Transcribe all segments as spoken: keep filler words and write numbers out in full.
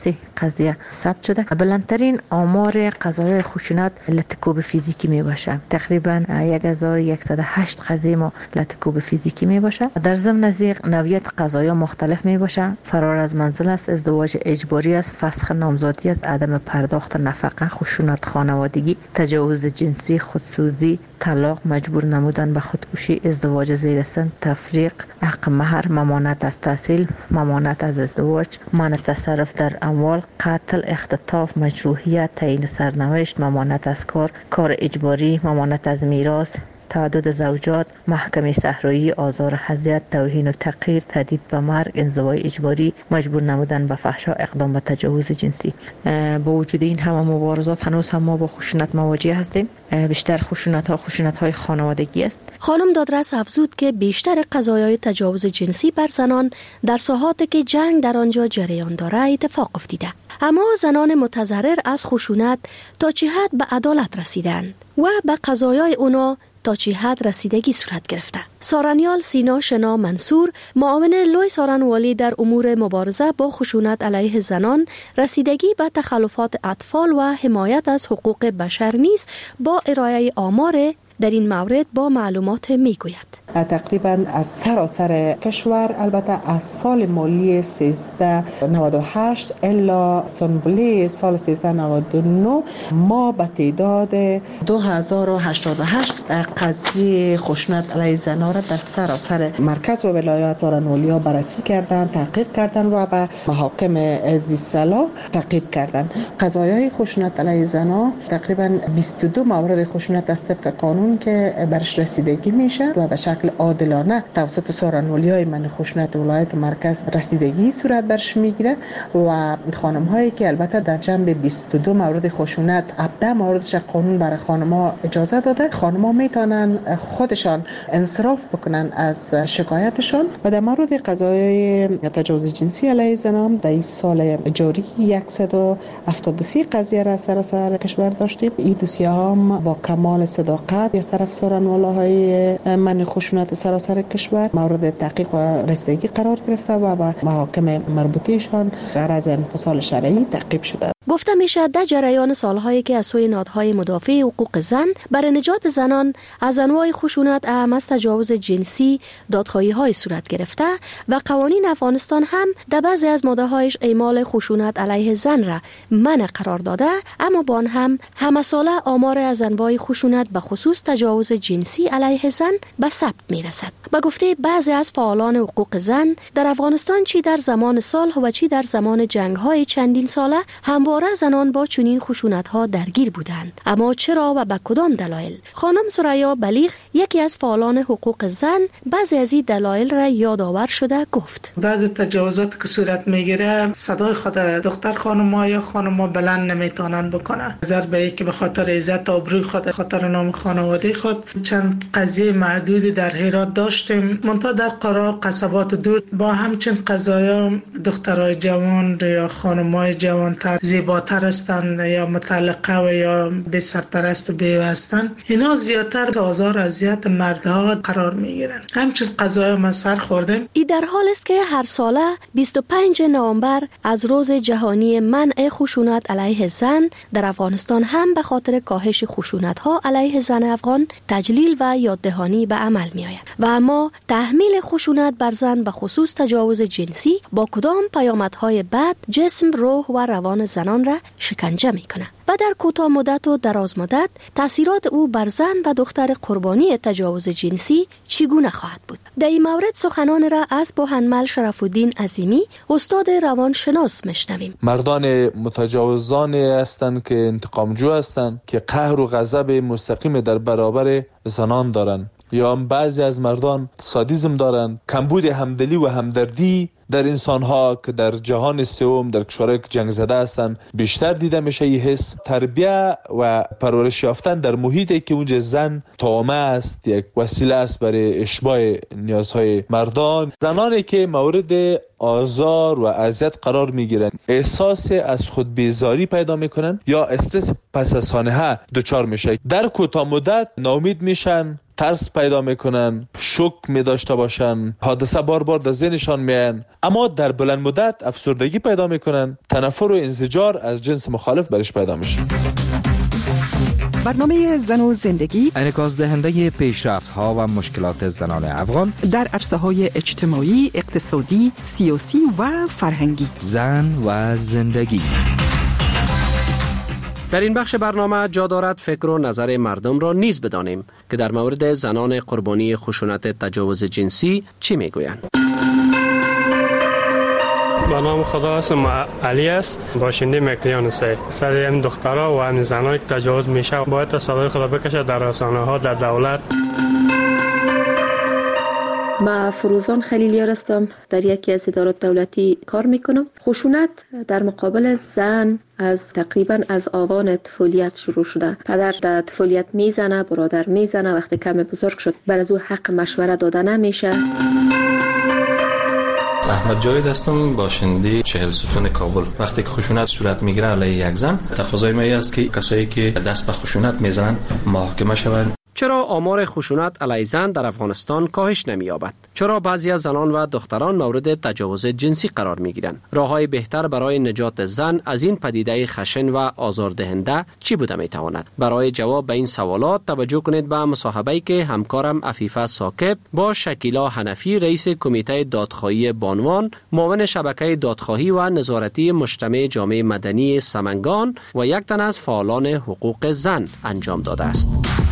سه قضیه ثبت شده. بلندترین آمار قضایای خشونت لطکوب فیزیکی می باشه. تقریبا یک هزار و صد و هشت قضیه ما لطکوب فیزیکی می باشه. در ضمن از نوعیت قضایا مختلف می باشه. فرار از منزل است، ازدواج اجباری است، فسخ نامزادی است، عدم پرداخت نفقه، خشونت خانوادگی، تجاوز جنسی، خودسوزی، طلاق، مجبور نمودن به خودکشی، ازدواج زیر سن، تفریق، حق مهر، ممانعت از تحصیل، ممانعت از ازدواج، منع تصرف در اموال، قتل، اختطاف، مجروحیت، تعیین سرنوشت، ممانعت از کار، کار اجباری، ممانعت از میراث، تعدد زوجات، محکمه صحرایی، آزار و اذیت، توهین و تحقیر، تهدید به مرگ، انزوای اجباری، مجبور نمودن به فحشا، اقدام به تجاوز جنسی. با وجود این همه مبارزات هنوز هم ما با خشونت مواجه هستیم. بیشتر خشونت ها خشونت های خانوادگی است. خانم دادرس افزود که بیشتر قضایای تجاوز جنسی بر زنان در ساحاتی که جنگ در آنجا جریان داره اتفاق افتیده. اما زنان متضرر از خشونت تا چه حد به عدالت رسیدند و به قضایای اونا تا چه حد رسیدگی صورت گرفته. سارنیال سینا شنا منصور، معاون لوی سارنوالی در امور مبارزه با خشونت علیه زنان، رسیدگی به تخلفات اطفال و حمایت از حقوق بشر نیز با ارائه آمار در این مورد با معلومات میگوید. تقریبا از سراسر کشور، البته از سال مالی سیزده نود و هشت الا سنبوله سال سیزده نود و نه ما به تعداد دو هزار و هشتاد و هشت قضیه خشونت علیه زنان را در سراسر مرکز و ولایات سارنوالیا بررسی کردند، تحقیق کردند و به محاکم ذی‌صلاح تعقیب کردند. قضایای خشونت علیه زنان تقریبا بیست و دو مورد خشونت از طبق قانون که برش رسیدگی میشه و به شکل عادلانه توسط سارنوالیای من خشونت ولایت مرکز رسیدگی صورت برش میگیره و خانم هایی که البته در جنب بیست و دو مورد خشونت هفده موردش قانون برای خانم ها اجازه داده، خانم ها میتونن خودشان انصراف بکنن از شکایتشان. و در مورد قضایای تجاوز جنسی علیه زنان در این سال جاری صد و هفتاد و سه قضیه را سراسر کشور داشتیم. این دوسیه هم با کمال صداقت از طرف سارنوالای من خشونت سراسر کشور مورد تحقیق و رسیدگی قرار گرفته و با محاکم مربوطهشان غرض انفصال شرعی تعقیب شده. گفته میشه در جریان سالهایی که از سوی نهادهای مدافع حقوق زن برای نجات زنان از انواع خشونت اهم از تجاوز جنسی دادخواهی های صورت گرفته و قوانین افغانستان هم در بعضی از ماده‌هایش اعمال خشونت علیه زن را منع قرار داده، اما با آن هم همه ساله آمار از انواع خشونت به خصوص تجاوز جنسی علیه زن به ثبت میرسد. به گفته بعضی از فعالان حقوق زن در افغانستان چی در زمان صلح و چی در زمان جنگ‌های چندین ساله همواره زنان با چنین خشونت‌ها درگیر بودند. اما چرا و به کدام دلایل؟ خانم سریا بلیغ، یکی از فعالان حقوق زن، بعضی از این دلایل را یادآور شده گفت: بعضی تجاوزات که صورت میگیره صدای خود دختر خانم‌ها یا خانم‌ها بلند نمیتونن بکنن، نظر به اینکه به خاطر عزت و آبروی خود، خاطر نام خانواده خود. چند قضیه معدودی در هرات داشتیم، منتها در قرا قصبات دور با همچین قضایا دخترای جوان یا خانم‌های جوان‌تر زیباتر هستند یا مطلقه و یا به سرپرست و بیوه هستند، اینا زیادتر آزار و اذیت مردها قرار میگیرن. همچنین قضایا ما سر خوردیم. این در حال است که هر ساله بیست و پنجم نوامبر از روز جهانی منع خشونت علیه زن در افغانستان هم به خاطر کاهش خشونت ها علیه زن افغان تجلیل و یاددهانی به عمل می آید. و اما تحمیل خشونت بر زن به خصوص تجاوز جنسی با کدام پیامدهای بد جسم، روح و روان زنان را شکنجه می کند و در کوتاه مدت و دراز مدت تاثیرات او بر زن و دختر قربانی تجاوز جنسی چگونه خواهد بود؟ در این مورد سخنان را از بوهنمل شرف الدین عظیمی، استاد روانشناس، میشنویم. مردان متجاوزانی هستند که انتقامجو هستند که قهر و غضب مستقیم در برابر زنان دارند، یا بعضی از مردان سادیسم دارند. کمبود همدلی و همدردی در انسان‌ها که در جهان سوم، در کشورهای که جنگ زده هستند، بیشتر دیده میشه. این حس تربیت و پرورش یافتن در محیطی که اونجا زن طامع است، یک وسیله است برای اشباع نیازهای مردان. زنانی که مورد آزار و اذیت قرار میگیرن، احساس از خود بیزاری پیدا میکنن یا استرس پس از سانحه دچار میشه. در کوتاه مدت ناامید میشن ترس پیدا میکنن، شوک می داشته باشن، حادثه بار بار در ذهنشان میان، اما در بلند مدت افسردگی پیدا میکنن، تنفر و انزجار از جنس مخالف برش پیدا میشه. برنامه زن و زندگی انعکاس دهنده پیشرفت‌ها و مشکلات زنان افغان در عرصه‌های اجتماعی، اقتصادی، سیاسی و فرهنگی. زن و زندگی. در این بخش برنامه جا دارد فکر و نظر مردم را نیز بدانیم که در مورد زنان قربانی خشونت تجاوز جنسی چی میگویند. با نام خدا اسم علی است، باشنده مکلیان سه. سر این دخترها و همین زنایی که تجاوز میشه باید صدای خدا بکشه در رسانه ها، در دولت. ما فروزان خلیلیار هستم، در یکی از ادارات دولتی کار میکنم. خشونت در مقابل زن از تقریبا از آوان طفولیت شروع شده. پدر در طفولیت میزنه، برادر میزنه، وقتی کم بزرگ شد بر از او حق مشوره داده نمیشه. احمد جاوید هستم، باشنده چهل ستون کابل. وقتی که خشونت صورت میگیره علیه یک زن، تقاضای ما است که کسایی که دست به خشونت میزنن محاکمه شوند. چرا آمار خشونت علیه زن در افغانستان کاهش نمی‌یابد؟ چرا بعضی از زنان و دختران مورد تجاوز جنسی قرار می‌گیرند؟ راه‌های بهتر برای نجات زن از این پدیده خشن و آزاردهنده چی بوده می‌تواند؟ برای جواب به این سوالات توجه کنید به مصاحبه‌ای که همکارم عفیفه ثاقب با شکیلا حنفی، رئیس کمیته دادخواهی بانوان، معاون شبکه دادخواهی و نظارتی مجتمع جامعه مدنی سمنگان و یک تن از فعالان حقوق زن انجام داده است.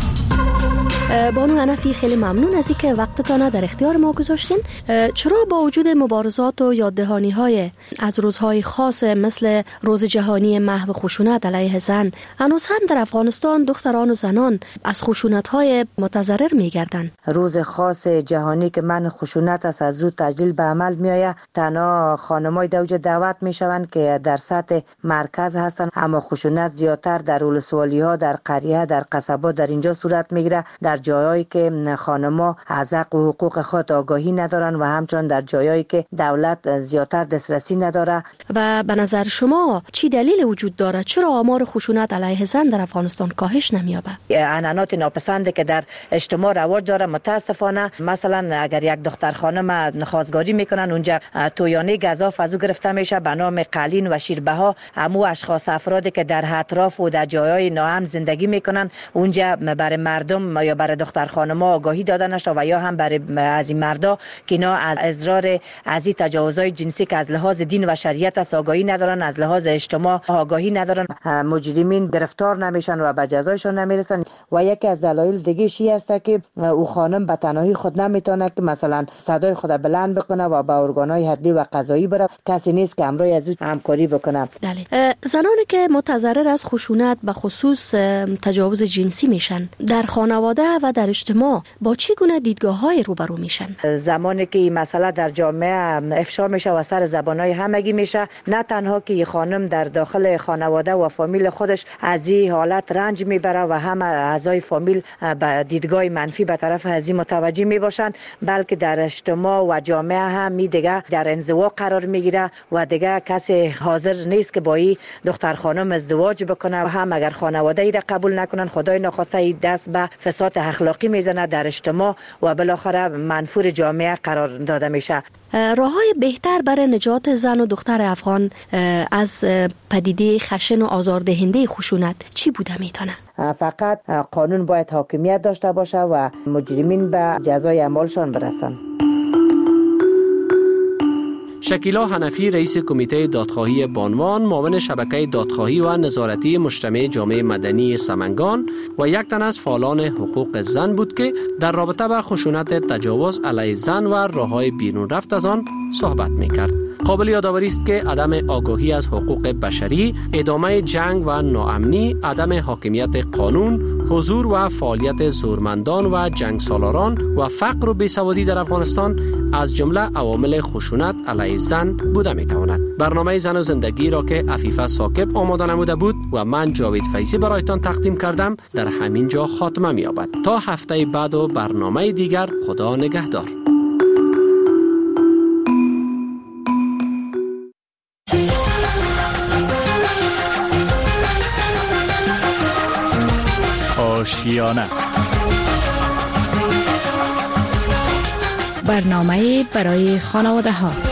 بانو حنفی، خیلی ممنون از اینکه وقتتان در اختیار ما گذاشتین. چرا با وجود مبارزات و یاددهانی های از روزهای خاص مثل روز جهانی محو خشونت علیه زن، هنوز هم در افغانستان دختران و زنان از خشونت های متضرر میگردند؟ روز خاص جهانی که من خشونت است از زود تجلیل به عمل میآید، تنها خانمای دوجه دعوت میشوند که در سطح مرکز هستند، اما خشونت زیادتر در ولسوالی ها، در قریه، در قصبات در اینجا صورت میگیره، در جایایی که خانم‌ها از حق و حقوق خود آگاهی ندارن و همچنان در جایایی که دولت زیادتر دسترسی نداره. و به نظر شما چی دلیل وجود داره چرا آمار خشونت علیه زن در افغانستان کاهش نمی‌یابد؟ عنعنات ناپسند که در اجتماع رواج داره، متاسفانه مثلا اگر یک دختر خانم خواستگاری میکنن، اونجا تویانه گزاف از او گرفته میشه به نام قلین و شیربها. همو اشخاص افرادی که در اطراف و در جایهای ناامن زندگی میکنن، اونجا برای مردم یا برای دختر خانم‌ها آگاهی داده نشده و یا هم برای از این مردا که اینا از اضرار از این تجاوزهای جنسی که از لحاظ دین و شریعت است آگاهی ندارن، از لحاظ اجتماع آگاهی ندارن، مجرمین گرفتار نمیشن و به جزایشون نمیرسن. و یکی از دلایل دیگه شی است که او خانم به تنهایی خود نمیتونه که مثلا صدای خود بلند بکنه و به ارگانهای عدلی و قضایی بره، کسی نیست که همراه از او همکاری بکنه. بله، زنانی که متضرر از خشونت به خصوص تجاوز جنسی میشن در خانواده و در اجتماع با چی گونه دیدگاه‌های روبرو میشن؟ زمانی که این مسئله در جامعه افشا میشه و سر زبانهای همگی میشه، نه تنها که این خانم در داخل خانواده و فامیل خودش از این حالت رنج میبره و همه اعضای فامیل به دیدگاه منفی به طرف از این متوجه میباشن، بلکه در اجتماع و جامعه هم می دیگه در انزوا قرار میگیره و دیگه کسی حاضر نیست که با این دختر خانم ازدواج بکنه و هم اگر خانواده ای را قبول نکنن، خدای نخواسته دست به فساد اخلاقی میزنه در اجتماع و بالاخره منفور جامعه قرار داده میشه. راههای بهتر برای نجات زن و دختر افغان از پدیده خشن و آزاردهنده خشونت چی بوده میتونه؟ فقط قانون باید حاکمیت داشته باشه و مجرمین به جزای اعمالشان برسن. شکیلا حنفی، رئیس کمیته دادخواهی بانوان، معاون شبکه دادخواهی و نظارتی مجتمع جامعه مدنی سمنگان و یک تن از فعالان حقوق زن بود که در رابطه با خشونت تجاوز علیه زن و راههای بیرون رفت از آن صحبت میکرد. قابل یادآوری است که عدم آگاهی از حقوق بشری، ادامه جنگ و ناامنی، عدم حاکمیت قانون، حضور و فعالیت زورمندان و جنگ سالاران و فقر و بیسوادی در افغانستان از جمله عوامل خشونت علیه زن بوده میتواند. برنامه زن و زندگی را که عفیفه ثاقب آماده نموده بود و من جاوید فیضی برایتان تقدیم کردم در همین جا خاتمه می‌یابد. تا هفته بعد و برنامه دیگر، خدا نگهدار. آشیانه برنامه برای خانواده ها.